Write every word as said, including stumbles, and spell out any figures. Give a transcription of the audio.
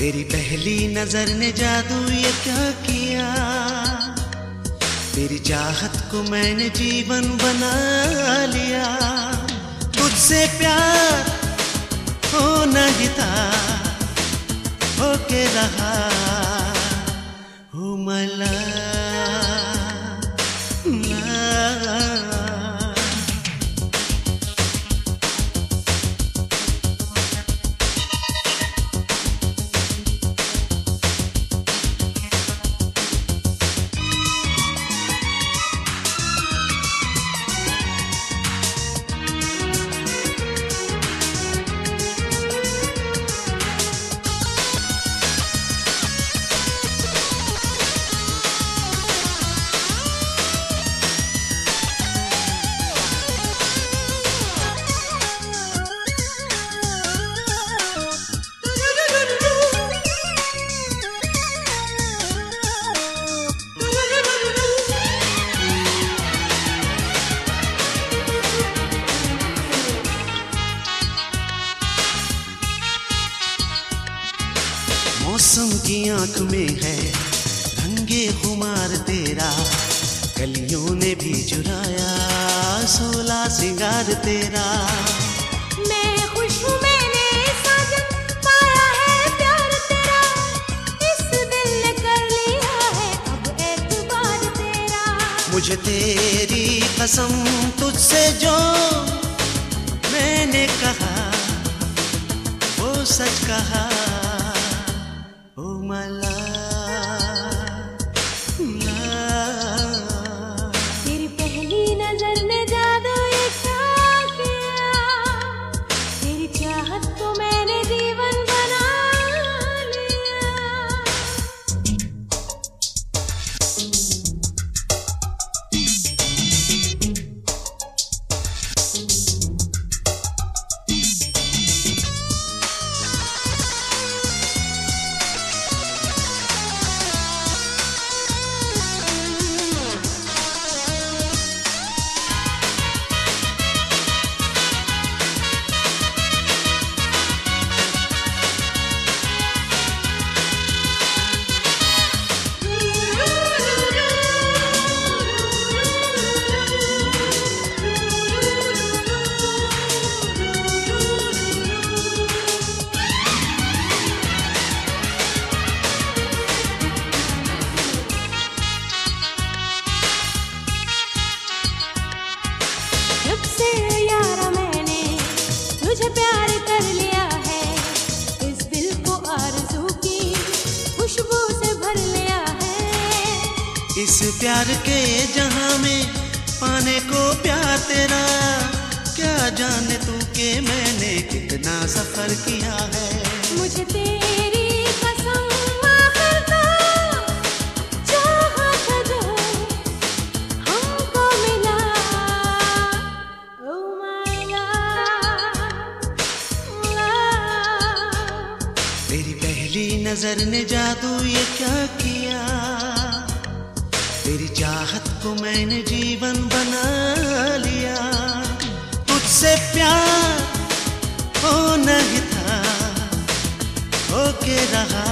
तेरी पहली नजर ने जादू ये क्या किया, तेरी चाहत को मैंने जीवन बना लिया। तुझसे प्यार होना ही था, होके रहा हूँ मला मौसम की आंख में है रंगे खुमार तेरा, कलियों ने भी चुराया सोला सिंगार तेरा। मैं खुश हूँ मैंने साजन पाया है प्यार तेरा, इस दिल ने कर लिया है अब एतबार तेरा। मुझे तेरी कसम तुझसे जो मैंने कहा वो सच कहा ओ मला। तेरी पहली नजर ने जादू ये क्या किया, तेरी चाहत को मैंने जीवन बना लिया। तुझे प्यार कर लिया है, इस दिल को आरज़ू की खुशबू से भर लिया है। इस प्यार के जहां में पाने को प्यार तेरा, क्या जाने तू के मैंने कितना सफर किया है। मुझे तेरी कसम आखिर तो चाहा था जो हमको मिला ओ माला। तेरी पहली नजर ने जादू ये क्या किया, तेरी चाहत को मैंने जीवन बना लिया। तुझसे प्यार होना ही था, होके रहा